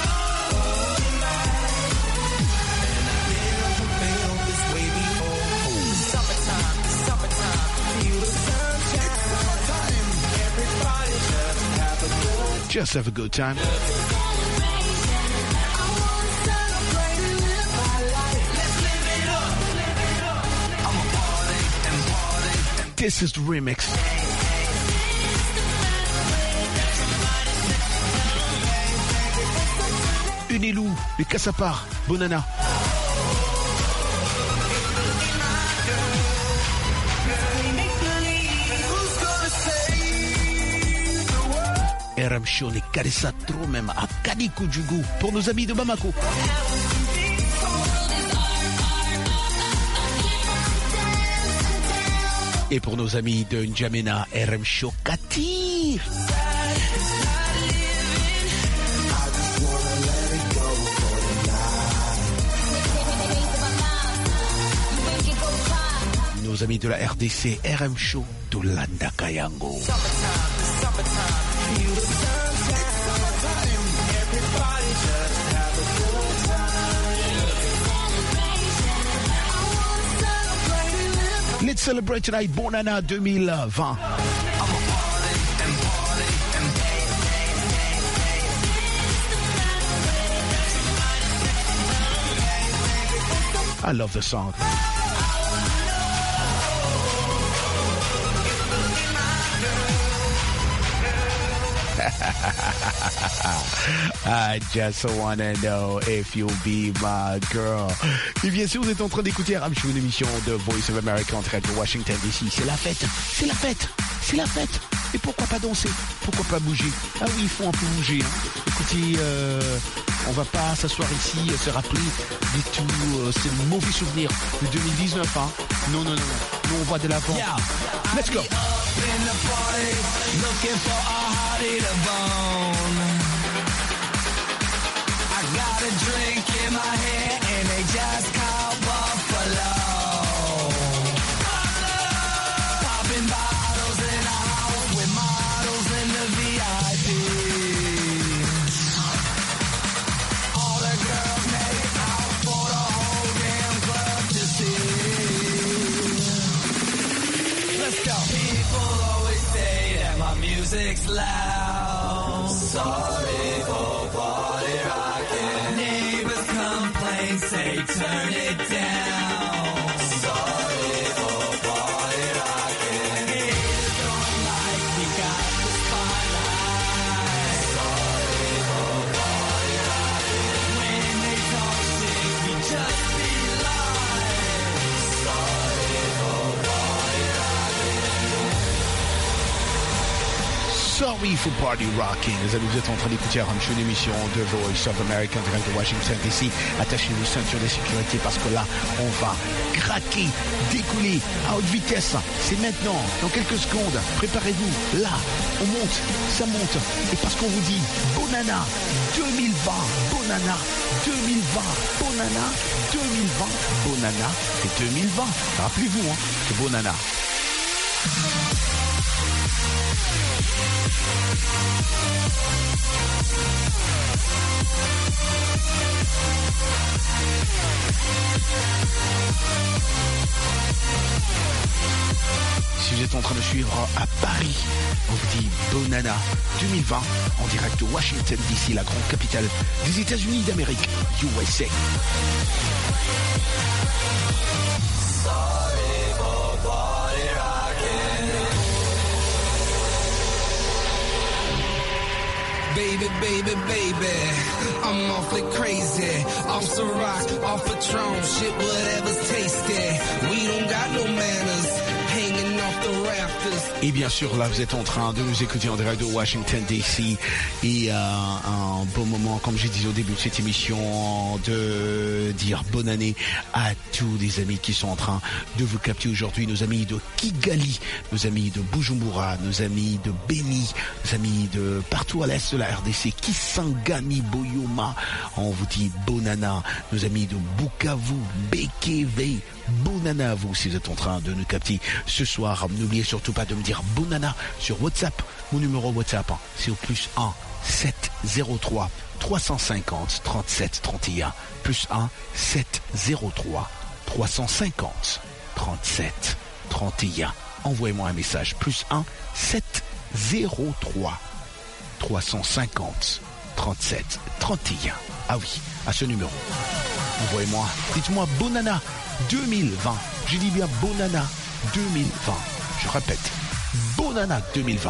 Just have a good time. This is the remix. Unilou, les Cassapars, Bonana. RM Show, les Karissa trop même à Kadikoudjougou pour nos amis de Bamako. Et pour nos amis de N'Djamena, RM Show Katir. Nos amis de la RDC, RM Show, Dolanda Kayango. Let's celebrate tonight, Bonana 2020. I love the song. I just wanna know if you'll be my girl. Et bien sûr, vous êtes en train d'écouter RM Show, une émission de Voice of America en direct de Washington DC. C'est la fête, c'est la fête, c'est la fête. Et pourquoi pas danser? Pourquoi pas bouger? Ah oui, il faut un peu bouger, hein. Écoutez, on va pas s'asseoir ici, se rappeler de tout ces mauvais souvenirs de 2019, hein. Non, non, non, non. Nous, on va de l'avant. Yeah. Let's go. Looking for a hearty to bone. I got a drink in my hand and they just called Buffalo. Popping bottles in a house with models in the VIP. All the girls made out for it's loud. Sorry for party rocking. Neighbors complain, say turn it down. Sorry for party rocking. Haters don't like we got the spotlight. Sorry for party rocking. When they talk shit, we just be live. Sorry for party rocking. Sorry for Party Rocking. Les amis, vous êtes en train d'écouter une émission de Voice of America en direct de Washington DC. Attachez-vous ceinture de sécurité parce que là, on va craquer, décoller à haute vitesse. C'est maintenant, dans quelques secondes. Préparez-vous. Là, on monte, ça monte. Et parce qu'on vous dit Bonana 2020, Bonana 2020, Bonana 2020, Bonana, c'est 2020. Rappelez-vous, hein, c'est Bonana. Si vous êtes en train de suivre à Paris, on vous dit Bonana 2020 en direct de Washington DC, la grande capitale des États-Unis d'Amérique, USA. Baby, baby, baby, I'm awfully crazy. Off Ciroc, off Patron, shit, whatever's tasty. We don't got no manners, hanging off the rafters. Et bien sûr, là, vous êtes en train de nous écouter en direct de Washington DC. Et un bon moment, comme j'ai dit au début de cette émission, de dire bonne année à tous les amis qui sont en train de vous capter aujourd'hui. Nos amis de Kigali, nos amis de Bujumbura, nos amis de Beni, nos amis de partout à l'est de la RDC, Kisangani, Boyoma. On vous dit bonana. Nos amis de Bukavu, Bekeve, bonana à vous si vous êtes en train de nous capter ce soir. N'oubliez surtout pas de me dire bonana sur WhatsApp. Mon numéro WhatsApp, c'est au plus 1 703 350 37 31. Plus 1 703 350 37 31. Envoyez-moi un message. Plus 1 703 350 37 31. Ah oui, à ce numéro. Envoyez-moi, dites-moi Bonana 2020. Je dis bien Bonana 2020. Je répète, Bonana 2020.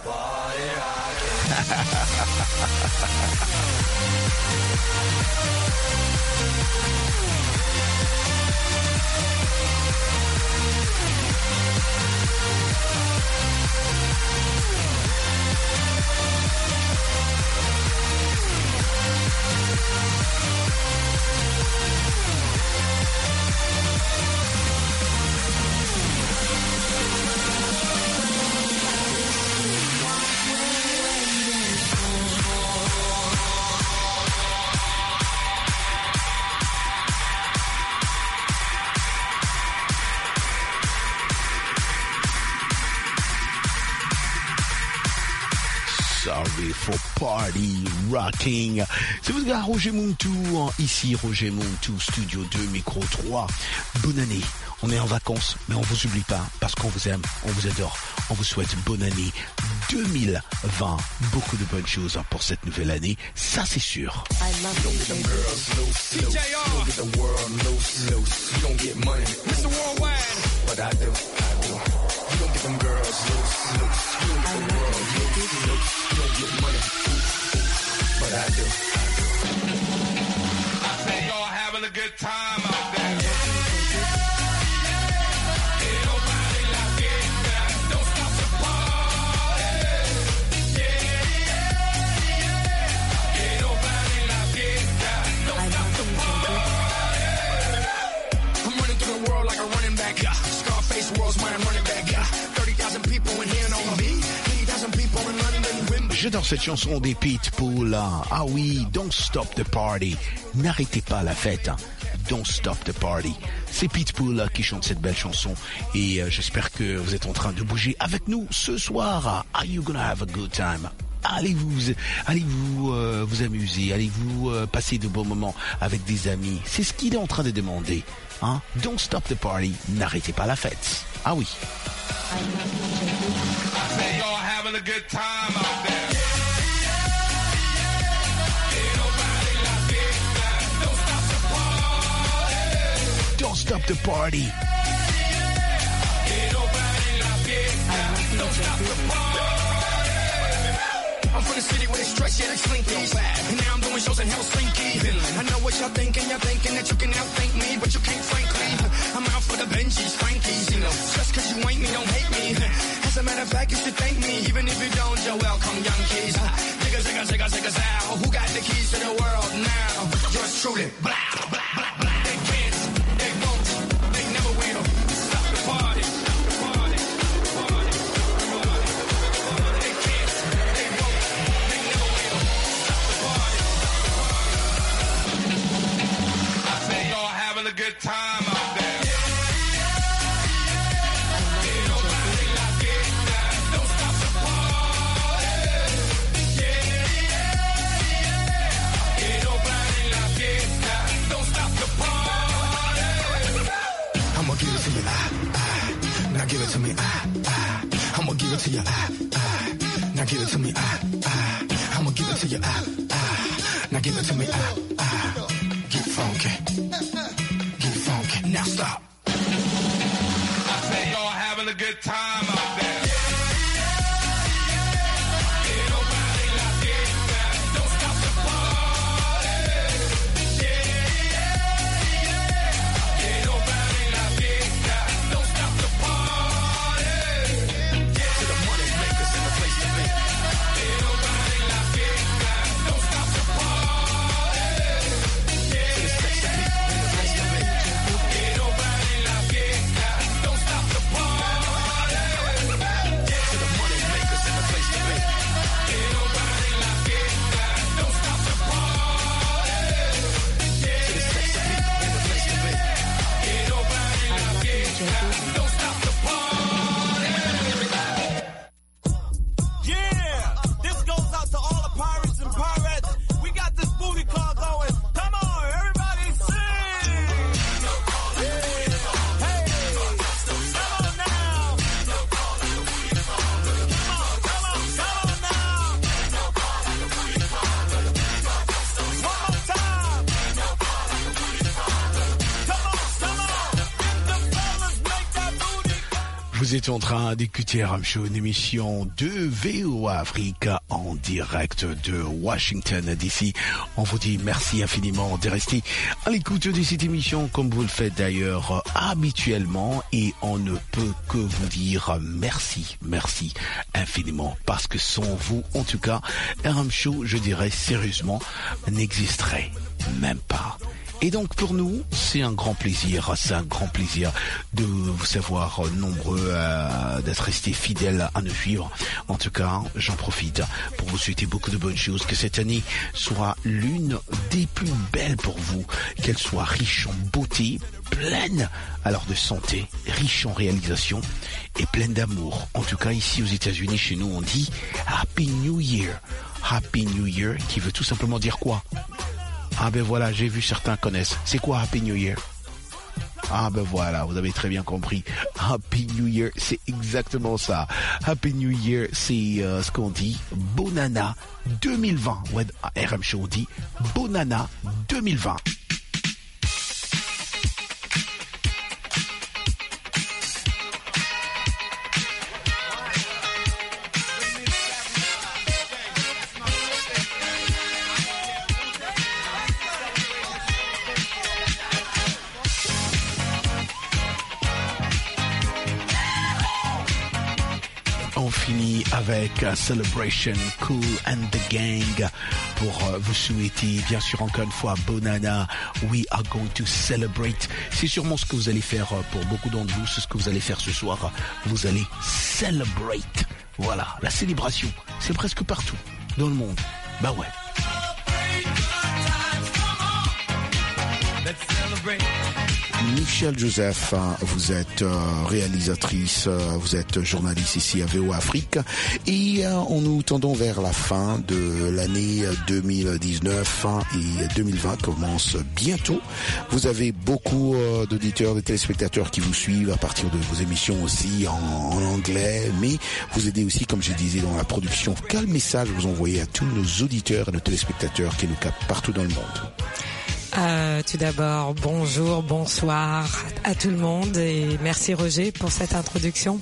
Sorry for Party Rocking. C'est votre gars Roger Muntu, ici Roger Muntu, Studio 2, Micro 3. Bonne année. On est en vacances, mais on vous oublie pas parce qu'on vous aime, on vous adore. On vous souhaite bonne année 2020. Beaucoup de bonnes choses pour cette nouvelle année, ça c'est sûr. But I do. I say y'all having a good time out there. Ain't nobody like it now. Don't stop the party. Ain't nobody like it now. Don't stop the party. I'm running through the world like a running back. Scarface world's my running back. 30,000 people in here know me. 80,000 people in London. J'adore cette chanson des Pitbull. Ah oui, Don't Stop the Party. N'arrêtez pas la fête. Don't Stop the Party. C'est Pitbull qui chante cette belle chanson. Et j'espère que vous êtes en train de bouger avec nous ce soir. Are you gonna have a good time? Allez-vous vous amuser. Allez-vous passer de bons moments avec des amis. C'est ce qu'il est en train de demander. Hein? Don't Stop the Party. N'arrêtez pas la fête. Ah oui. having a good time out there. Don't stop the party. I'm from the city where they stretch, yeah, like Slinky. And now I'm doing shows in Helsinki. I know what y'all thinking that you can outthink me, but you can't, frankly. I'm out for the Benjis, Frankies, you know. Just cause you ain't me, don't hate me. As a matter of fact, you should thank me. Even if you don't, you're welcome, young kids. Niggas out. Who got the keys to the world now? Yours truly. Blah, blah, blah, blah. They can't, they won't, they never will. Stop the party. They can't, they won't, they never will. Stop the party. I say y'all having a good time out there. I'ma give it to you, now give it to me, I'ma give it to you, now give it to me, I'ma give it to you, now give it to me, get funky, now stop. I say y'all having a good time out there. Vous êtes en train d'écouter RM Show, une émission de VOA Afrique en direct de Washington DC. On vous dit merci infiniment de rester à l'écoute de cette émission comme vous le faites d'ailleurs habituellement, et on ne peut que vous dire merci infiniment, parce que sans vous, en tout cas, RM Show, je dirais sérieusement, n'existerait même pas. Et donc pour nous, c'est un grand plaisir de vous savoir nombreux d'être restés fidèles à nous suivre. En tout cas, j'en profite pour vous souhaiter beaucoup de bonnes choses, que cette année soit l'une des plus belles pour vous, qu'elle soit riche en beauté, pleine alors de santé, riche en réalisation et pleine d'amour. En tout cas, ici aux États-Unis, chez nous, on dit Happy New Year. Happy New Year, qui veut tout simplement dire quoi? Ah ben voilà, j'ai vu certains connaissent. C'est quoi Happy New Year? Ah ben voilà, vous avez très bien compris. Happy New Year, c'est exactement ça. Happy New Year, c'est ce qu'on dit Bonana 2020. Ouais, RM Show dit Bonana 2020. Fini avec Celebration, Cool and the Gang, pour vous souhaiter bien sûr encore une fois Bonana. We are going to celebrate. C'est sûrement ce que vous allez faire pour beaucoup d'entre vous, c'est ce que vous allez faire ce soir. Vous allez celebrate. Voilà, la célébration, c'est presque partout dans le monde. Bah ouais. Let's celebrate. Michel Joseph, vous êtes réalisatrice, vous êtes journaliste ici à VOA Afrique et nous tendons vers la fin de l'année 2019 et 2020 commence bientôt. Vous avez beaucoup d'auditeurs, de téléspectateurs qui vous suivent à partir de vos émissions aussi en anglais, mais vous aidez aussi, comme je disais, dans la production. Quel message vous envoyez à tous nos auditeurs et nos téléspectateurs qui nous captent partout dans le monde? Tout d'abord, bonjour, bonsoir à tout le monde et merci Roger pour cette introduction.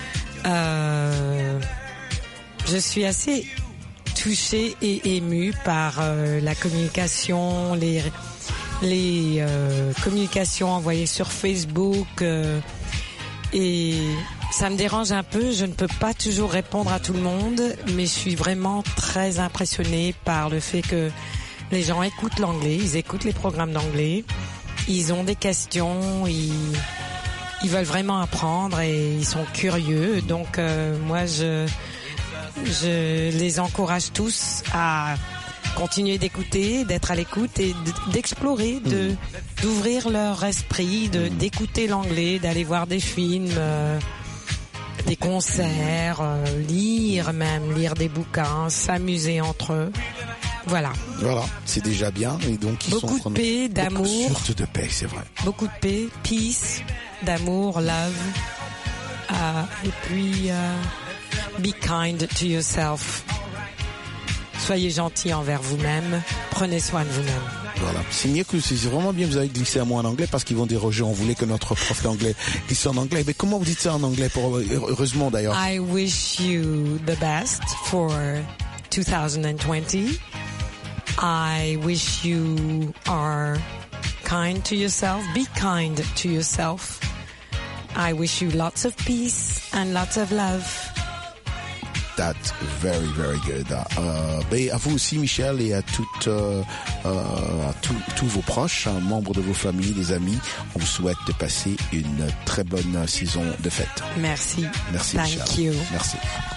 Je suis assez touchée et émue par la communication, les communications envoyées sur Facebook et ça me dérange un peu. Je ne peux pas toujours répondre à tout le monde, mais je suis vraiment très impressionnée par le fait que les gens écoutent l'anglais, ils écoutent les programmes d'anglais, ils ont des questions, ils veulent vraiment apprendre et ils sont curieux. Donc moi, je les encourage tous à continuer d'écouter, d'être à l'écoute et d'explorer, d'ouvrir leur esprit, d'écouter l'anglais, d'aller voir des films, des concerts, lire des bouquins, s'amuser entre eux. Voilà, c'est déjà bien. Et donc ils beaucoup sont de paix, d'amour. Surtout de paix, c'est vrai. Beaucoup de paix, peace, d'amour, love. Et puis, be kind to yourself. Soyez gentil envers vous-même. Prenez soin de vous-même. Voilà. C'est mieux que c'est vraiment bien. Vous avez glissé un mot en anglais parce qu'ils vont dire Roger, on voulait que notre prof d'anglais glisse en anglais. Mais comment vous dites ça en anglais heureusement d'ailleurs? I wish you the best for 2020. I wish you are kind to yourself. Be kind to yourself. I wish you lots of peace and lots of love. That's very, very good. À vous aussi, Michel, et à tous vos proches, membres de vos familles, des amis, on vous souhaite de passer une très bonne saison de fête. Merci. Merci, Thank Michel. you. Merci.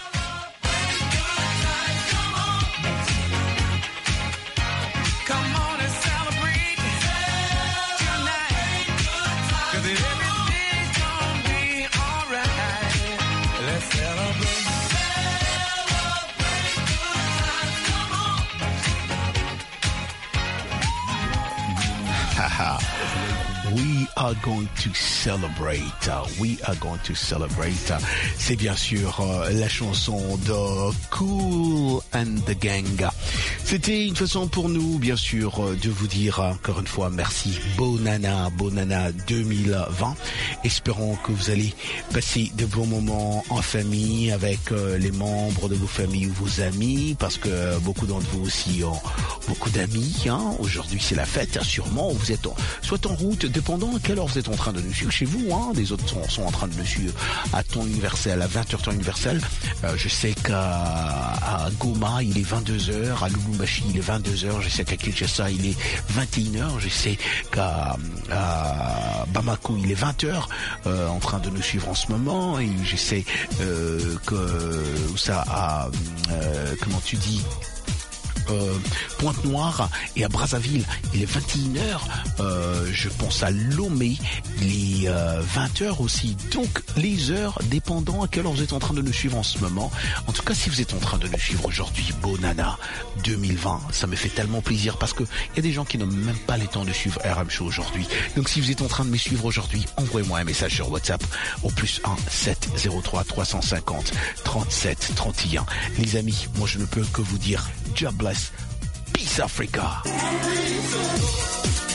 We are going to celebrate. We are going to celebrate. C'est bien sûr la chanson de Kool and the Gang. C'était une façon pour nous, bien sûr, de vous dire encore une fois merci. Bonana 2020. Espérons que vous allez passer de bons moments en famille avec les membres de vos familles ou vos amis, parce que beaucoup d'entre vous aussi ont beaucoup d'amis. Aujourd'hui, c'est la fête. Sûrement, vous êtes soit en route, dépendant à quelle heure vous êtes en train de nous suivre chez vous. Des autres sont en train de nous suivre à temps universel, à 20h temps universel. Je sais qu'à Goma, il est 22h. À Lubumbashi, il est 22h. Je sais qu'à Kinshasa, il est 21h. Je sais qu'à Bamako, il est 20h. En train de nous suivre en ce moment. Et je sais que ça a... comment tu dis, Pointe-Noire et à Brazzaville, il est 21h. Je pense à Lomé, il est 20h aussi. Donc les heures dépendant à quelle heure vous êtes en train de nous suivre en ce moment. En tout cas, si vous êtes en train de nous suivre aujourd'hui, Bonana 2020, ça me fait tellement plaisir parce que il y a des gens qui n'ont même pas le temps de suivre RM Show aujourd'hui. Donc si vous êtes en train de me suivre aujourd'hui, envoyez-moi un message sur WhatsApp au +1 703 350 37 31. Les amis, moi je ne peux que vous dire God bless. Peace Africa.